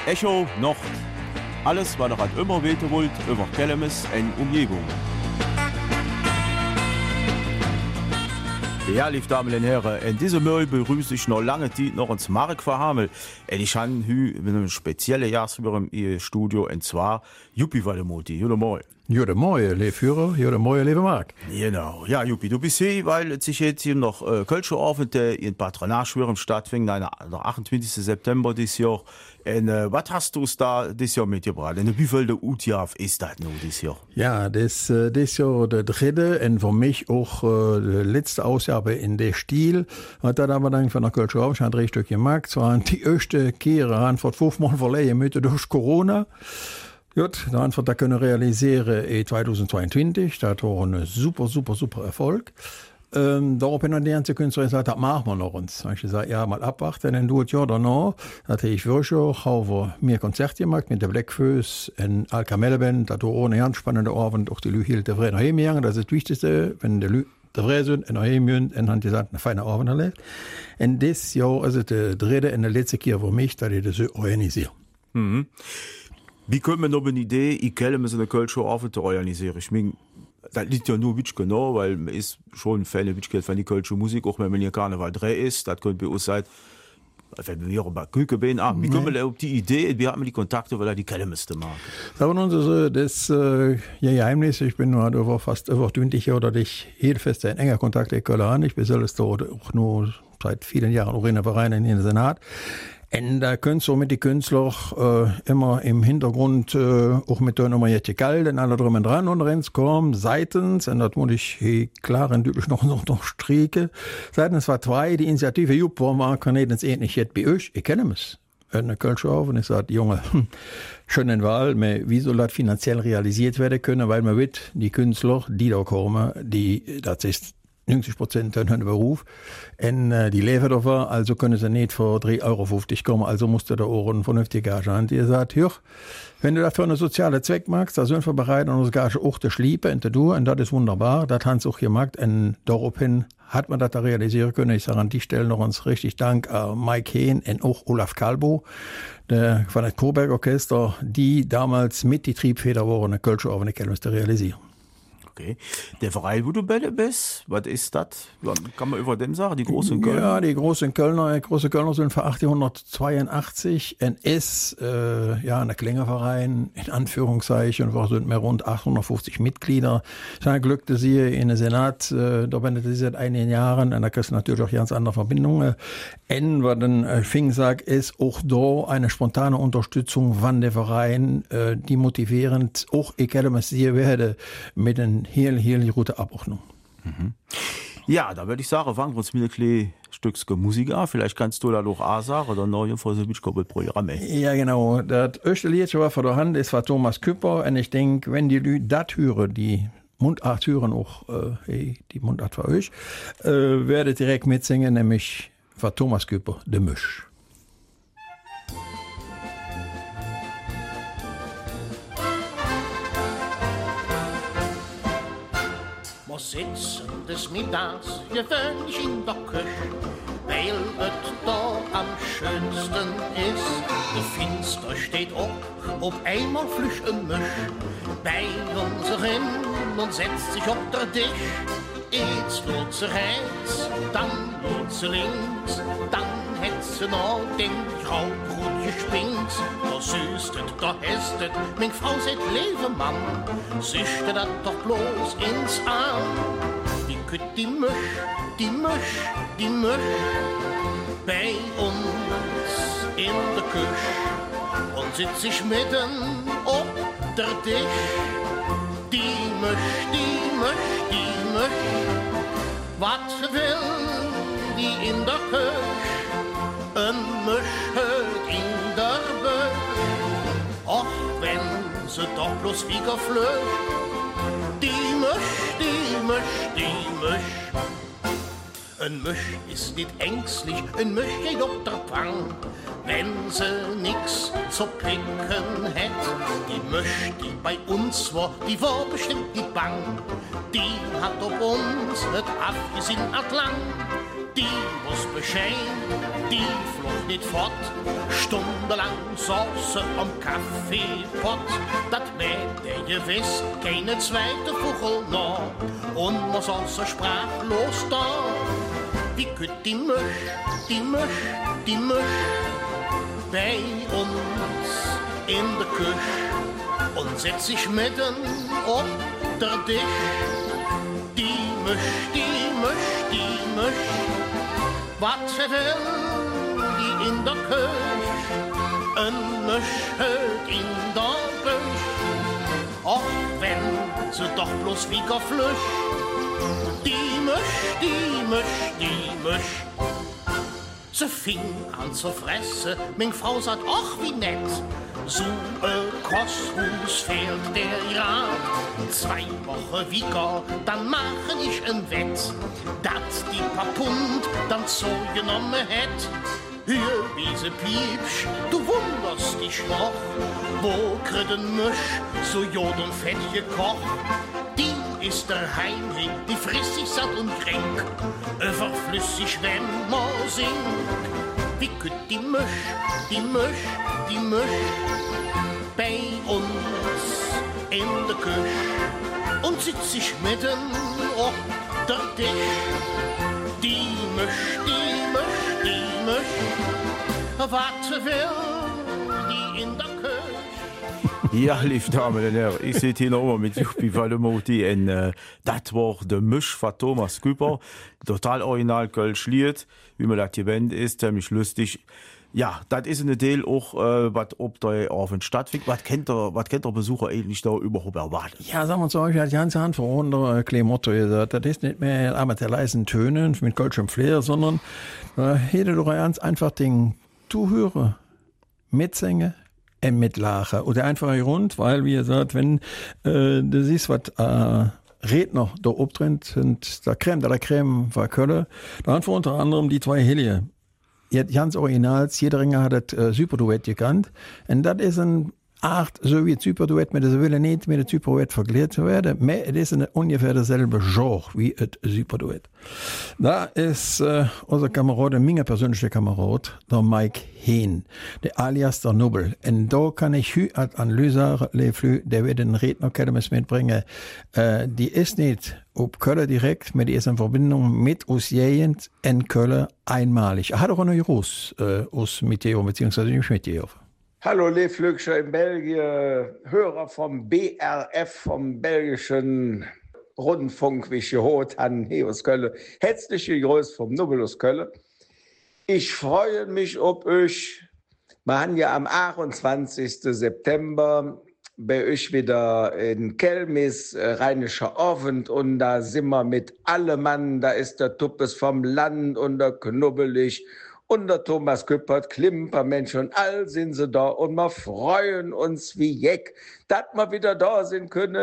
Echo Nord. Alles, was ihr halt immer wissen wollt, über Kelmis und Umgebung. Ja, liebe Damen und Herren, in diesem Mal begrüße ich noch lange Zeit noch ins Mark von Hamel. Und ich habe heute mit einem speziellen Gast im Studio, und zwar Juppie Waldemuthi. Guten Morgen. Guten Morgen, liebe Führer. Guten Morgen, liebe Mark. Genau. Ja, Juppie, du bist hier, weil es sich jetzt hier noch Kölsche-Abend in Patronatschwürm stattfindet, der 28. September dieses Jahr. Und was hast du da dieses Jahr mitgebracht? Und wie viel Utjaf ist das nun dieses Jahr? Ja, das Jahr der dritte und für mich auch die letzte Ausgabe in der Stil. Und dann haben wir dann von der Kölsche Abend schon 3 Stück gemacht. Es waren die erste Kehre, vor 5 Monaten verlegen müssen durch Corona. Gut, da haben wir das können realisieren in 2022. Das war ein super Erfolg. Darauf haben die ganze Künstler gesagt, das machen wir noch uns. Da habe ich gesagt, ja, mal abwarten, dann tut ja danach. Da habe ich wirklich auch mehr Konzerte gemacht mit der Blackfoes und Alkamelle-Band. Das war auch eine ganz spannende Abend. Auch die Leute hielten frei nach Hause gegangen. Das ist das Wichtigste, wenn die Leute frei sind und nach Hause müssen. Und haben gesagt, eine feine Abend erlebt. Und dieses Jahr ist es der dritte und der letzte Jahr für mich, dass ich das so organisiere. Mhm. Wie kommt man auf eine Idee, ich kenne mir so eine Kölsche Abend zu organisieren? Ich meine, das liegt ja nur wirklich genau, weil man ist schon ein Fan von die Kölsche Musik, auch wenn man hier Karneval 3 ist. Das könnte bei uns sein, wenn wir bei Kühlgebeen an. Wie kommen wir auf die Idee, wie hat man die Kontakte, weil er die kennen müsste machen? Sagen wir uns so, das Geheimnis, ich bin fast über 20 Jahre, dass ich jede Feste in enger Kontakt mit Köln an. Ich bin selbst dort auch nur seit vielen Jahren auch in der Verein in den Senat. Und da könntest du mit den Künstlern immer im Hintergrund auch mit denen immer jetzt kalt und alle drum und dran und rennst kommen seitens, und das muss ich hier klar und deutlich noch streiken. Seitens war 2 die Initiative, Jupp, warum kann ich das nicht jetzt bei euch? Ich kenne es. Eine Kölsche auf und ich sage, Junge, schönen Wahl, aber wie soll das finanziell realisiert werden können, weil man wird, die Künstler, die da kommen, das ist 90% haben Beruf und die leben davon, also können sie nicht für 3,50 Euro kommen, also musst du da auch eine vernünftige Gage haben. Die sagt, wenn du das für einen sozialen Zweck magst, da sind wir bereit, unsere Gage auch zu schließen und zu tun, und das ist wunderbar, das haben sie auch gemacht, und daraufhin hat man das da realisieren können. Ich sage an die Stelle noch uns richtig Dank an Mike Hehn und auch Olaf Kalbo, von der Coburg Orchester, die damals mit die Triebfeder waren, eine Kölsche auf eine Kelmis zu realisieren. Okay. Der Verein, wo du bist, was ist das? Kann man über dem sagen, die großen Kölner? Ja, die großen Kölner sind von 1882 und ist ein Klängerverein, in Anführungszeichen, wir sind mehr rund 850 Mitglieder. Ich habe Glück, dass ihr in den Senat, da bin ich seit einigen Jahren, und da kriegst du natürlich auch ganz andere Verbindungen. Und was dann Fing sagt, ist auch da eine spontane Unterstützung von der Verein, die motivierend auch ekalmasiert werde mit den heel gute Abordnung. Mhm. Ja, da würde ich sagen, fangen wir uns mit ein kleines Stück Musik an. Vielleicht kannst du da noch auch sagen, oder noch für so ein Programm. Ja, genau. Das erste Lied, was vor der Hand ist, war Thomas Küpper. Und ich denke, wenn die Leute das hören, die Mundart hören auch, die Mundart für euch, werde direkt mitsingen, nämlich von Thomas Küpper, De Misch. Sitzen des Middags gewöhnlich in der Küche, weil es da am schönsten ist. Der Finster steht ob einmal flüch ein Misch bei unseren und setzt sich auf der Tisch. Jetzt nur zu rechts, dann nur zu links, dann hätt sie noch den Graubrot gespinkt. Da süßtet, da hästet, mein Frau seht lebe Mann, sichte dat doch bloß ins Arm. Die kütt die Misch bei uns in der Küche und sitzt sich mitten auf der Tisch. Die Misch, was will die in der Küche? Ein Misch hört in der Büsch. Och, wenn sie doch bloß wieder flöcht. Die Misch. Ein Misch ist nicht ängstlich, ein Misch geht auf der Pang. Wenn sie nix zu picken hätt, die Misch, die bei uns war, die war bestimmt die Bang. Die hat auf uns nicht abgesehen lang, die muss beschein, die flog nicht fort. Stundenlang saß am Kaffeepott. Dat meint gewiss keine zweite Vogel noch. Und man saß sprachlos da. Wie kütt die Misch, die Misch, die Misch bei uns in der Küche und setzt sich mitten auf der Tisch. Die Misch, die Misch, die Misch, was will die in der Küche? Ein Misch hört in der Büsch, auch wenn sie doch bloß wie Flüsch. Die Misch, die Misch, die Misch. Sie fing an zu fressen, mein Frau sagt, ach wie nett. So Kosthus fehlt der ja. 2 Wochen wieder, dann mache ich ein Wett, dass die paar Pfund dann so genommen hätt. Hör, wie sie piepsch, du wunderst dich noch, wo kriegen Misch so Jod und Fett gekocht. Die ist der Heinrich, die frisst sich satt und kränk, überflüssig, wenn man singt. Wie kütt die Misch, die Misch, die Misch bei uns in der Küche und sitzt sich mitten auf der Tisch. Die Misch, die Misch, die Misch, was will die in der Küche? Ja, lief Damen und Herren, ich sehe hier noch mit Juppie Vallemoti und das war der Misch von Thomas Küpper, total original Kölsch Lied, wie man das gewöhnt ist, ziemlich lustig. Ja, das ist ein Teil auch, was ob der Abend stattfindet. Was kennt der Besucher eigentlich da überhaupt erwarten? Ja, sagen wir zum Beispiel, die ganze Hand von der Motto gesagt, das ist nicht mehr mit der leisen Tönen, mit Kölschem Flair, sondern jeder doch ganz einfach den Zuhörer mitsingen und mitlachen. Oder einfach rund, weil, wie gesagt, wenn du siehst, was Redner da obdrennt, und der Creme war Köln, da haben wir unter anderem die 2 Helie. Ganz originals, jeder Ringer hat das Superduett gekannt. Und das ist eine Art, so wie ein Superduett, mit der will nicht mit dem Superduett verglichen zu werden, aber es ist ungefähr dasselbe Genre wie das Superduett. Da ist unser Kamerad, mein persönlicher Kamerad, der Mike Hehn, der alias der Nubbel. Und da kann ich heute an Lüsar, der wird den Redner mitbringen. Die ist nicht ob Köln direkt, aber die ist in Verbindung mit uns Gegend in Köln einmalig. Er hat auch noch Groß aus Miteo, beziehungsweise nicht Miteo. Hallo, Leeflügscher in Belgien, Hörer vom BRF, vom belgischen Rundfunk, wie ich gehört habe, hier aus Köln. Herzliche Grüße vom Nubbel aus Köln. Ich freue mich auf euch. Wir haben ja am 28. September bei euch wieder in Kelmis, Rheinischer Abend, und da sind wir mit allem Mann, da ist der Tuppes vom Land und der Knubbelig und der Thomas Küppert, Klimpermensch und all sind sie da und wir freuen uns wie Jeck, dass wir wieder da sind können.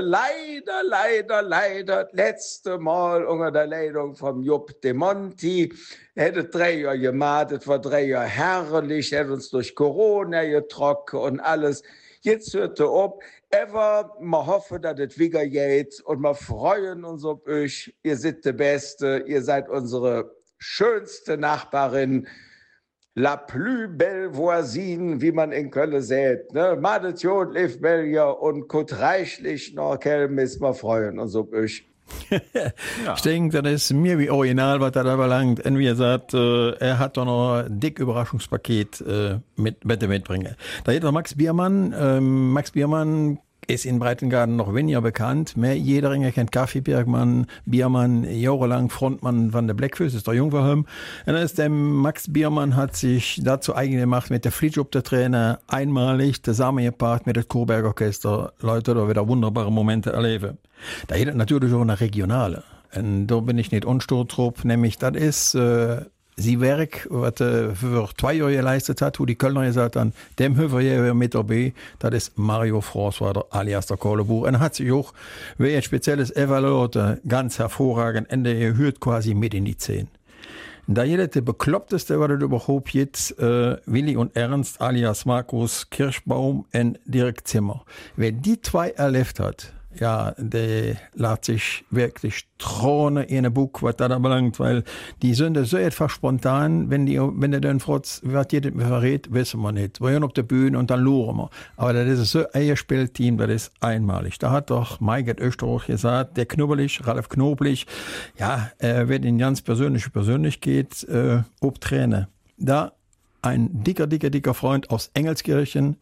Leider, letzte Mal unter der Leitung vom Jupp de Monti. Hätte 3 Jahre gemacht, es war 3 Jahre herrlich, hätte uns durch Corona getrocknet und alles. Jetzt hört er ab. Aber wir hoffen, dass es wieder geht und wir freuen uns auf euch. Ihr seid die Beste, ihr seid unsere schönste Nachbarin. La plus belle voisine, wie man in Köln sagt. Ne? Madet Jod, Liv Belgier und Kut reichlich nach Kelmis. Wir freuen uns auf euch. Ja. Ich denke, das ist mir wie original, was das verlangt. Und wie er sagt, er hat doch noch ein dick Überraschungspaket mitbringen. Da hat Max Biermann. Max Biermann ist in Breitengarten noch weniger bekannt. Jeder kennt Kaffee Biermann, jahrelang Frontmann von der Blackfish, ist der Jungverhöm. Und dann ist der Max Biermann hat sich dazu eigen gemacht mit der Flietschub der Trainer einmalig zusammengepaart mit dem Kurberg Orchester. Leute, da wieder wunderbare Momente erleben. Da hat natürlich auch eine regionale. Und da bin ich nicht unstur drauf, nämlich das ist sie Werk, was für 2 Jahre geleistet hat, wo die Kölner gesagt haben, dem hören wir mit dabei, das ist Mario François, alias der Kohlebuch. Und hat sich auch, wie ein spezielles Evaluator, ganz hervorragend, und er hört quasi mit in die 10. Da jeder der bekloppteste, was das überhaupt jetzt, Willi und Ernst, alias Markus Kirschbaum und Dirk Zimmer. Wer die 2 erlebt hat, ja, der lässt sich wirklich Throne in ein Buch, was da belangt, weil die sind so etwas spontan, wenn der dann fragt, was jeder verrät, wissen wir nicht. Wir sind auf der Bühne und dann luren wir. Aber das ist so ein Spielteam, das ist einmalig. Da hat doch Maiget Österreich gesagt, der Ralf Knoblich, ja, wird in ganz Persönlichkeit obträne. Da ein dicker Freund aus Engelskirchen,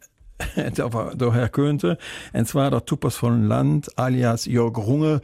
der Herr Köhnte, und zwar der Tuppers von Land, alias Jörg Runge.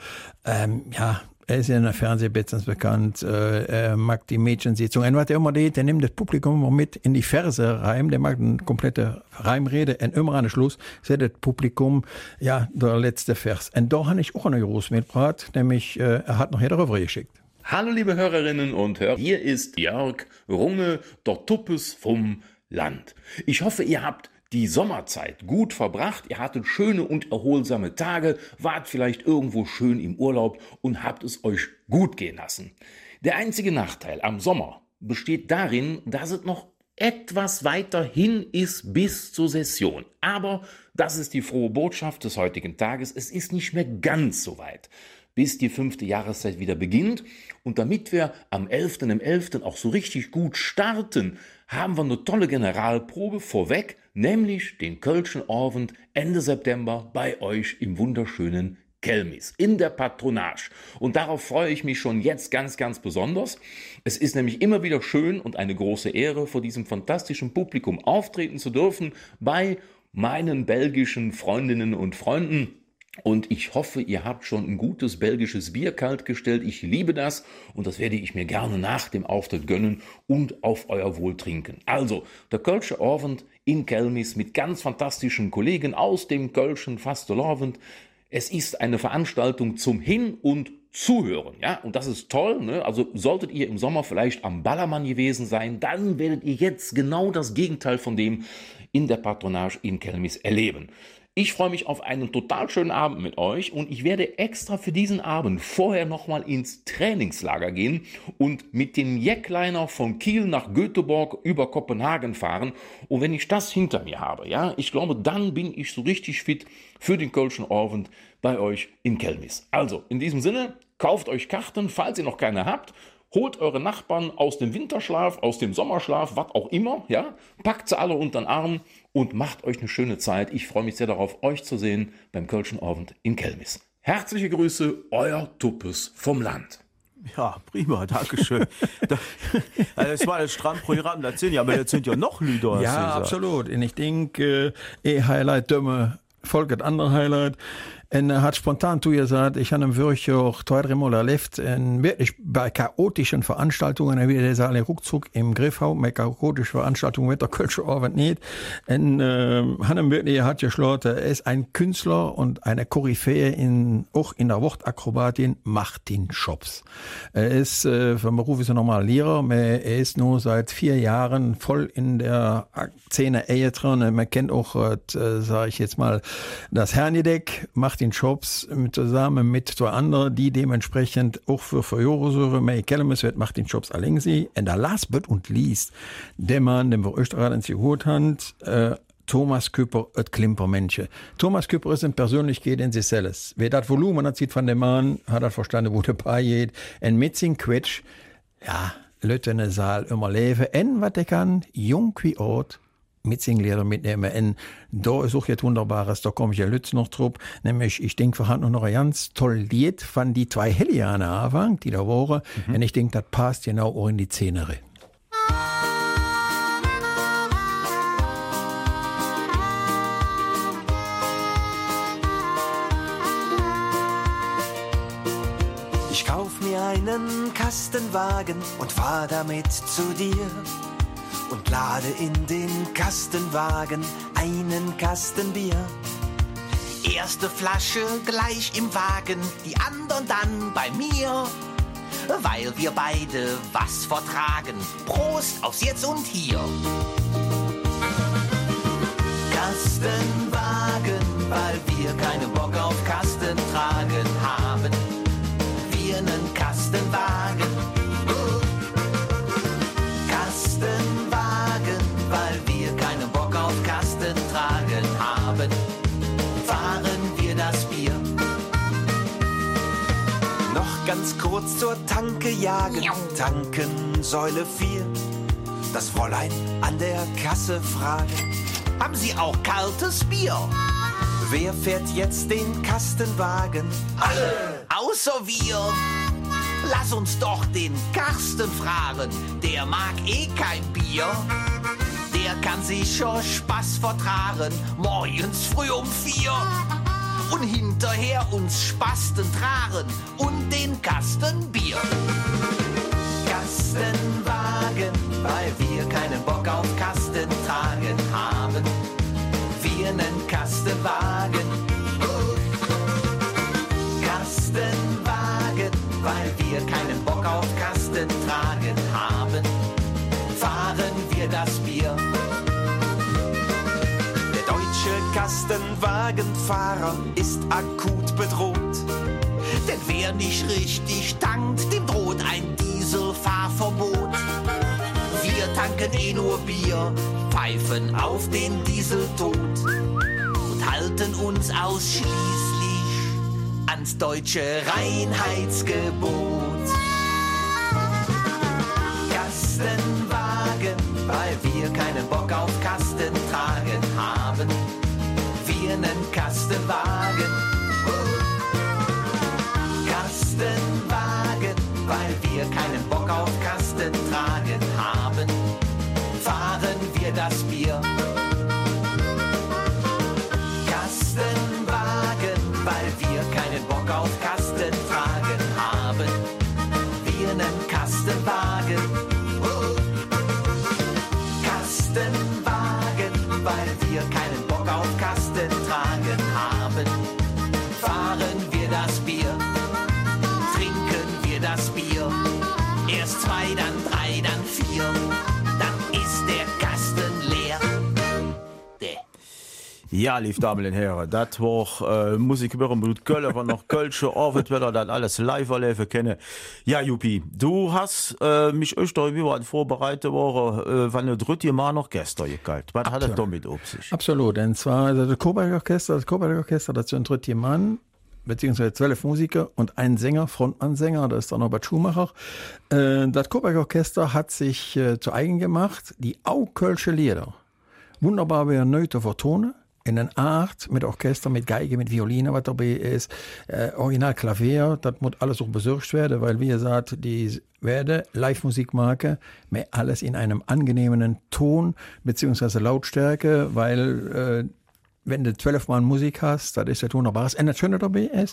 Ja, er ist ja in der Fernsehbitzens bekannt, er mag die Mädchensitzung. Und was er immer tut, der nimmt das Publikum immer mit in die Verse rein, der mag eine komplette Reimrede, und immer an den Schluss sagt das Publikum, ja, der letzte Vers. Und da habe ich auch eine groß mitgebracht, nämlich, er hat noch jeder rüber geschickt. Hallo liebe Hörerinnen und Hörer, hier ist Jörg Runge, der Tuppes vom Land. Ich hoffe, ihr habt die Sommerzeit gut verbracht, ihr hattet schöne und erholsame Tage, wart vielleicht irgendwo schön im Urlaub und habt es euch gut gehen lassen. Der einzige Nachteil am Sommer besteht darin, dass es noch etwas weiter hin ist bis zur Session. Aber das ist die frohe Botschaft des heutigen Tages, es ist nicht mehr ganz so weit, bis die 5. Jahreszeit wieder beginnt. Und damit wir am 11.11. auch so richtig gut starten, haben wir eine tolle Generalprobe vorweg, nämlich den Kölschen Abend Ende September bei euch im wunderschönen Kelmis in der Patronage. Und darauf freue ich mich schon jetzt ganz, ganz besonders. Es ist nämlich immer wieder schön und eine große Ehre, vor diesem fantastischen Publikum auftreten zu dürfen bei meinen belgischen Freundinnen und Freunden. Und ich hoffe, ihr habt schon ein gutes belgisches Bier kalt gestellt. Ich liebe das und das werde ich mir gerne nach dem Auftritt gönnen und auf euer Wohl trinken. Also, der Kölsche Abend in Kelmis mit ganz fantastischen Kollegen aus dem Kölschen Fastelavond. Es ist eine Veranstaltung zum Hin- und Zuhören, ja, und das ist toll, ne? Also solltet ihr im Sommer vielleicht am Ballermann gewesen sein, dann werdet ihr jetzt genau das Gegenteil von dem in der Patronage in Kelmis erleben. Ich freue mich auf einen total schönen Abend mit euch und ich werde extra für diesen Abend vorher nochmal ins Trainingslager gehen und mit dem Jackliner von Kiel nach Göteborg über Kopenhagen fahren. Und wenn ich das hinter mir habe, ja, ich glaube, dann bin ich so richtig fit für den Kölschen Abend bei euch in Kelmis. Also, in diesem Sinne, kauft euch Karten, falls ihr noch keine habt. Holt eure Nachbarn aus dem Winterschlaf, aus dem Sommerschlaf, was auch immer, ja, packt sie alle unter den Arm und macht euch eine schöne Zeit. Ich freue mich sehr darauf, euch zu sehen beim Kölschen Abend in Kelmis. Herzliche Grüße, euer Tuppes vom Land. Ja, prima, dankeschön. Das war das Strandprogramm, das sind ja, aber jetzt sind ja noch Lieder. Ja, absolut. Und ich denke, Highlight, Dömme, folgt andere Highlight. Und er hat spontan zu ihr gesagt, ich habe ihn wirklich auch 2-3 Mal erlebt, und wirklich bei chaotischen Veranstaltungen, er will das alle ruckzuck im Griff haben, bei chaotischen Veranstaltungen wird der Kölsche Abend nicht. Und Hannem wirklich hat geschlagen, er ist ein Künstler und eine Koryphäe auch in der Wortakrobatin, Martin Schops. Er ist, vom Beruf ist er normal Lehrer, aber er ist nur seit 4 Jahren voll in der Szene Ehe drin. Man kennt auch, sage ich jetzt mal, das Hernideck, Martin Schops zusammen mit 2 anderen, die dementsprechend auch für Jahre mehr Kelmes wird Martin Schops allein sie. Und der last but und least, der Mann, den wir Österreich ins Gehut haben, Thomas Küpper, et Klimpermenschen. Thomas Küpper ist eine Persönlichkeit in sich selbst. Wer das Volumen hat, sieht von dem Mann, hat er verstanden, wo der Paar geht. Und mit seinem Quetsch, ja, Leute in der Saal immer leben. Und was er kann, jung wie alt, mit Singleder mitnehmen. Und da ist auch jetzt Wunderbares, da komme ich ja Lütz noch drauf. Nämlich, ich denke, wir hatten noch ein ganz tolles Lied von die 2 Helliane Anfang, die da waren. Und ich denke, das passt genau auch in die Szenerie. Ich kauf mir einen Kastenwagen und fahr damit zu dir. Und lade in den Kastenwagen einen Kasten Bier. Erste Flasche gleich im Wagen, die anderen dann bei mir. Weil wir beide was vertragen. Prost aufs Jetzt und Hier. Kastenwagen, weil wir keinen Bock auf Kasten tragen haben. Wir einen Kastenwagen. Weil wir keinen Bock auf Kasten tragen haben, fahren wir das Bier. ganz kurz zur Tanke jagen. Tankensäule 4. Das Fräulein an der Kasse fragen. Haben Sie auch kaltes Bier? Wer fährt jetzt den Kastenwagen? Alle! Außer wir! Lass uns doch den Karsten fragen, der mag eh kein Bier. Der kann sich schon Spaß vertragen, morgens früh um 4. Und hinterher uns Spasten tragen und den Kasten Bier. Kastenwagen, weil wir keinen Bock auf Kasten tragen haben. Wir nennen Kastenwagen. Kastenwagen, weil wir keinen Bock auf Kasten tragen haben. Fahren wir das Bier. Der deutsche Kastenwagenfahrer ist akut bedroht. Denn wer nicht richtig tankt, dem droht ein Dieselfahrverbot. Wir tanken eh nur Bier, pfeifen auf den Dieseltod und halten uns ausschließlich ans deutsche Reinheitsgebot. Kastenwagen, weil wir keinen Bock auf Kasten tragen haben. Wir nennen Kastenwagen. Kastenwagen, weil wir keinen Bock auf Kasten tragen haben. Fahren wir das Bier. Kastenwagen, weil wir keinen Bock auf Kasten tragen haben. Wir nennen Kastenwagen. Kastenwagen, weil wir keinen Bock auf Kasten tragen haben. Fahren wir das Bier. Trinken wir das Bier. Erst 2, dann 3, dann 4. Dann ist der Kasten leer. Ja, liebe Damen und Herren, das war Musik über dem Blut Köln, wenn noch Kölsche Arbeit wieder dann alles live erleben können. Ja, Juppie, du hast mich öfter über vorbereitet worden, wenn der dritte Mal noch gestern gekalt. Was hat es damit auf sich? Absolut, und zwar also das Coburg Orchester, das sind 3 Mann, beziehungsweise 12 Musiker und ein Sänger, Frontmann-Sänger, das ist dann Norbert Schumacher. Das Coburg Orchester hat sich zu eigen gemacht, die Kölsche Lieder wunderbar wieder neu zu vertonen. In einer Art, mit Orchester, mit Geige, mit Violine, was dabei ist, Original Klavier, das muss alles auch besorgt werden, weil, wie gesagt, die werden Live-Musik machen, mit alles in einem angenehmen Ton, beziehungsweise Lautstärke, weil, wenn du 12 Mal Musik hast, das ist ja wunderbar. Und das Schöne dabei ist,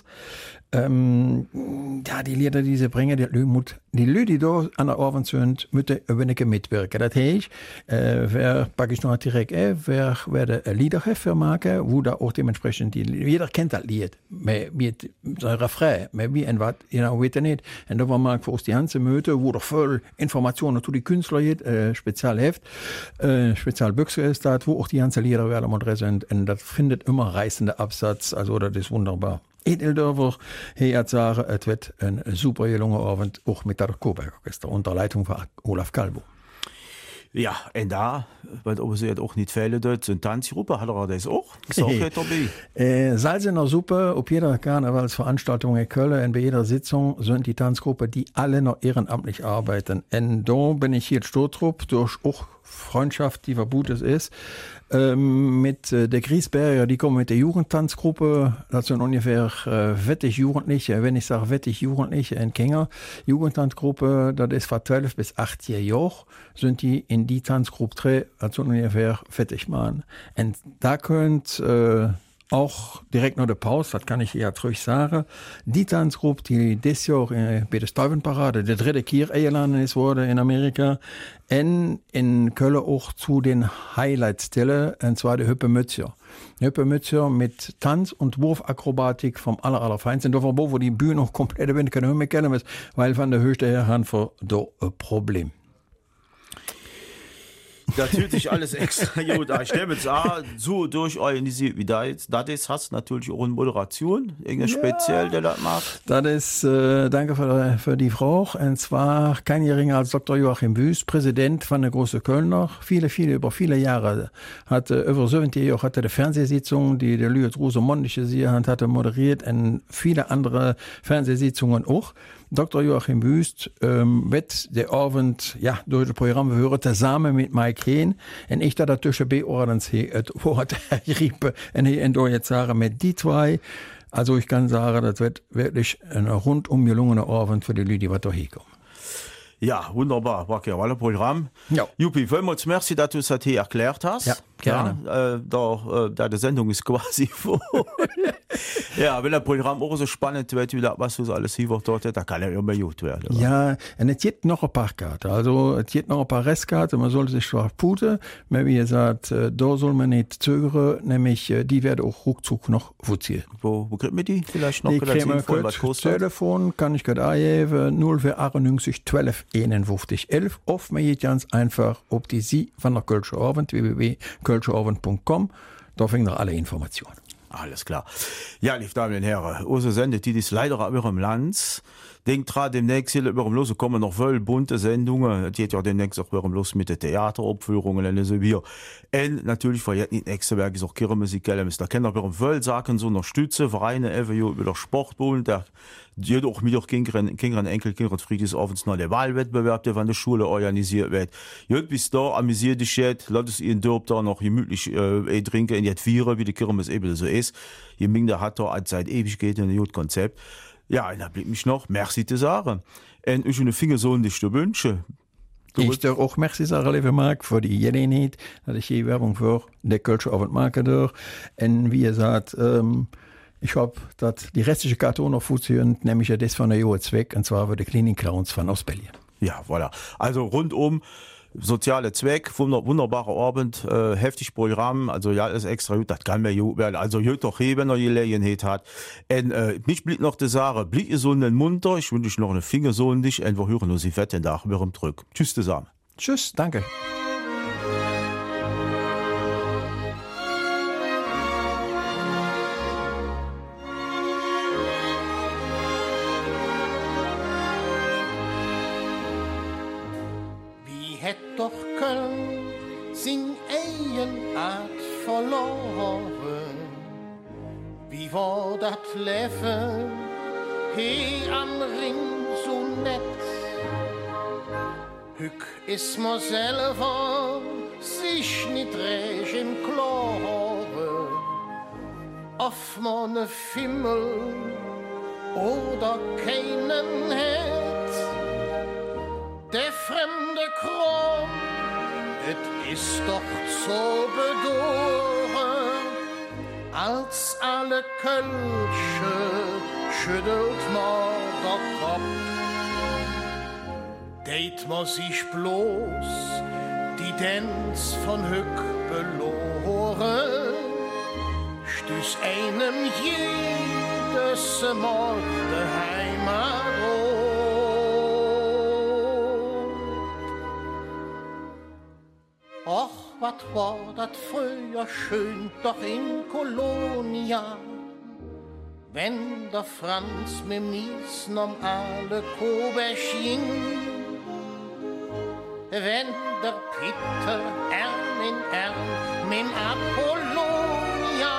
ja, die Lieder, die sie bringen, die Leute, die da an der Abend sind, müssen übernehmen mitwirken. Das heißt, wer packe ich noch direkt wer werde Lieder für machen, wo da auch dementsprechend jeder kennt das Lied, mit seinem Refrain, mit wie und was, genau, weiß nicht. Und da war mal für uns die ganze Möte, wo doch voll Informationen zu die Künstler gibt, Spezialheft, Spezialbüchse ist das, wo auch die ganzen Lieder werden mal drin sind. Und das findet immer reißende Absatz, also das ist wunderbar. Edeldorfer, hat sagen, es wird ein super gelungen Abend, auch mit der Coburg Orchester, unter Leitung von Olaf Kalbo. Ja, und da, weil sie auch nicht fehlen dort, so ein Tanzgruppe hat er das auch. Ist auch dabei. Salz in der Suppe, auf jeder Karnevalsveranstaltung in Köln und bei jeder Sitzung sind die Tanzgruppe, die alle noch ehrenamtlich arbeiten. Und da bin ich hier Stottrup, durch auch Freundschaft, die verbutet ist, mit der Griesberger, die kommen mit der Jugendtanzgruppe, das sind ungefähr wettig Jugendliche, wenn ich sage wettig Jugendliche in Kenger, Jugendtanzgruppe, das ist von 12 bis 18 Jahre, sind die in die Tanzgruppe drin, das sind ungefähr wettig Mann. Und da könnt auch direkt nach der Pause, das kann ich ja ruhig sagen, die Tanzgruppe, die dieses Jahr bei der Stuyvenparade, der 3. Kier eingeladen ist worden in Amerika, und in Köln auch zu den Highlight-Stellen, und zwar der Hüppe Mützer. Hüppe Mützer mit Tanz- und Wurfakrobatik vom Allerfeinsten. Da war wo die Bühne noch komplett bin, keine Höhe mehr kennen, weil von der höchsten her haben wir da ein Problem. Das fühlt sich alles extra gut an. Ich stelle mir jetzt so durchorganisiert wie das ist, hast natürlich auch eine Moderation, irgendein speziell, der das macht. Das ist, danke für die Frage. Und zwar kein geringer als Dr. Joachim Büß, Präsident von der Große Kölner. Über viele Jahre hatte, über 70 Jahre hatte die Fernsehsitzung, die der Lüet Rosemontische sie hatte moderiert und viele andere Fernsehsitzungen auch. Dr. Joachim Wüst wird der Abend durch das Programm hören, zusammen mit Mike Hehn. Und ich da dazwischen beordens het Wort riepe und jetzt sagen mit die zwei. Also ich kann sagen, das wird wirklich ein rundum gelungener Abend für die Leute, die da hinkommen. Ja, wunderbar. War ja alle Programm. Ja. Juppie, vielmals merci, dass du es hier erklärt hast. Ja, gerne. Da die Sendung ist quasi vor. Ja, wenn das Programm auch so spannend wird, wie das, was du alles hier dort, da kann ja immer gut werden. Oder? Ja, und es gibt noch ein paar Karten. Also, es gibt noch ein paar Restkarten. Man sollte sich zwar puten, aber wie gesagt, da soll man nicht zögern, nämlich, die werden auch ruckzuck noch votieren. Wo kriegt man die? Vielleicht noch? Die kriegen wir kurz. Telefon kann ich gerade angeben, 098 12 51 11. Of man geht ganz einfach auf die Sie von der Kölsche Abend, www.kölscheabend.com. Da finden wir alle Informationen. Alles klar. Ja, liebe Damen und Herren, unsere Sendung, die ist leider auf ihrem Land. Denkt dran, demnächst hier über Los kommen noch voll bunte Sendungen. Die hat ja demnächst auch über Los mit den Theateraufführungen und so wie. Und natürlich verjährt nicht nächste Werk ist auch Kirchenmusikelle. Da können wir voll Sachen so unterstützen. Vereine, über der Sportbund, der auch mit auch Kindern, Enkelkinder, Friedensabends noch der Wahlwettbewerb, der von der Schule organisiert wird. Jut bis da, amüsiert dich jetzt, lasst es ihren Dorf da noch gemütlich, trinken, in jetzt Viere, wie die Kirmes eben so ist. Je minder hat da als seit Ewigkeit ein gutes Konzept. Ja, und da blieb mich noch, merci zu sagen. Und ich eine Fingersohn dich zu wünschen. Ich darf auch merci sagen, liebe Marc, für die Gelegenheit, dass ich hier Werbung für der Kölsche Abend machen darf. Und wie gesagt, ich hoffe, dass die restliche Karte auch noch funktioniert, nämlich das von der Johe Zweck, und zwar für die Cleaning Clowns von Ostberlin. Ja, voilà. Also rundum soziale Zweck, wunderbarer Abend, heftig Programm, also ja, ist extra gut, das kann man gut werden, also gut doch hier, wenn er die Gelegenheit hat. Und mich blieb noch die Sache, blieb ihr so einen munter, ich wünsche euch noch eine Fingersohn dich, und wir hören uns die fetten Tag, wir zurück. Tschüss zusammen. Tschüss, danke. Doch Köln sin Art verloren. Wie war dat Leben he am Ring so nett? Hück is ma selber sich nicht recht im Klare. Auf ma ne Fimmel oder keinen hätt. Der fremde Kram, et ist doch so bedorren, als alle Kölsche schüttelt ma der Kopf. Deit ma sich bloß die Dänz von Hück beloren, stüß einem jedes Mal de Heimat Och, wat war dat früher schön, doch in Kolonia. Wenn der Franz mit Mies normale Kobesch ging, wenn der Peter Ern in Ern mit Apollonia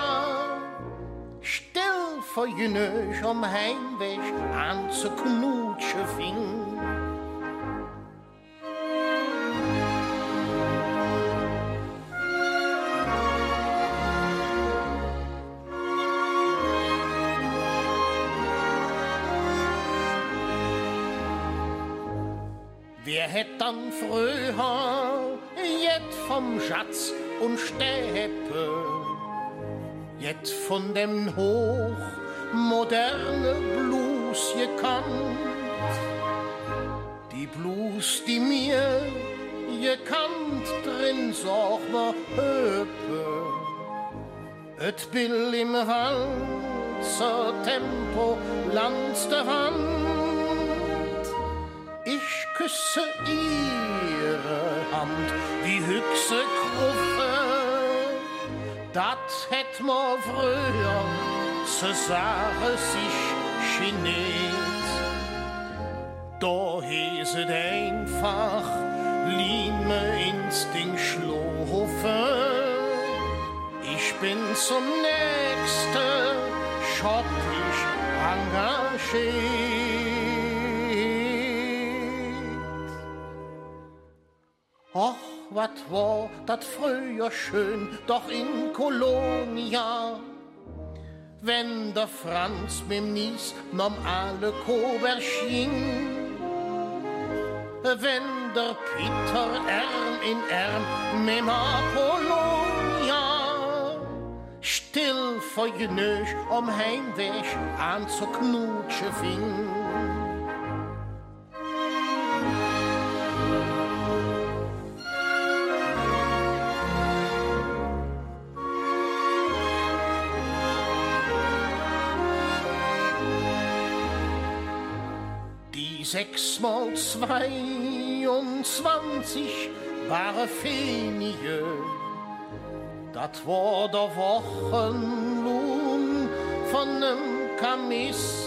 still vor Jünöch am Heimweg an zu knutschen fing. Wer hätt dann früher jet vom Schatz und Steppe, jet von dem hochmoderne Blues gekannt, die Blues, die mir gekannt drin sag ma Höpe, et Bill im Walzer Tempo lands der Hand. Ich küsse ihre Hand wie höchste Gruffe, dat hätt ma früher se Sache sich geniert. Da heset einfach Lime Instinkt schlufe, ich bin zum nächsten schottisch engagiert. Och, wat war dat früher schön, doch in Kolonia. Wenn der Franz mit'm Nies normale Kober schien, wenn der Peter Erm in Erm mit'm Apollonia still vor Genösch Heimweg an zu knutschen fing. Die 6 mal 22 waren Fenige. Dat war der Wochenlohn von nem Kamis.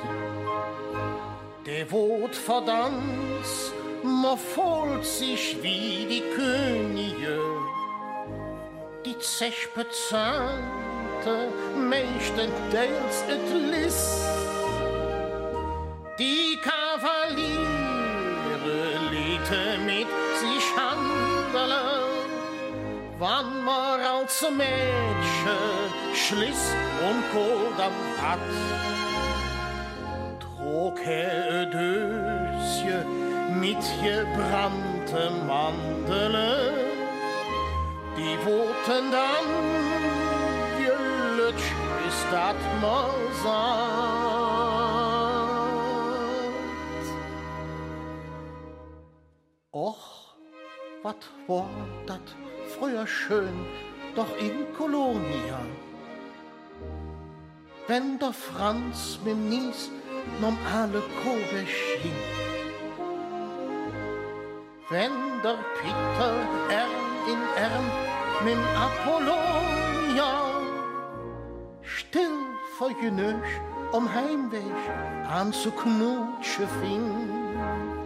Der Wort verdammt, man folgt sich wie die Könige. Die Zech bezahlte meistenteils et Liss. Die Kavaliere liete mit sich handeln, wann man als Mädchen Schliss und Kodam hat. Trug er Dösje mit gebrannte Mandeln, die wurden dann gelötscht, bis dat mal sagt. Och, wat war dat früher schön, doch in Kolonia. Wenn der Franz mit'm Nies normale Kobe schien, wenn der Peter Erm in Erm mit'm Apollonia still vor Genösch Heimweg an zu knutschen fing.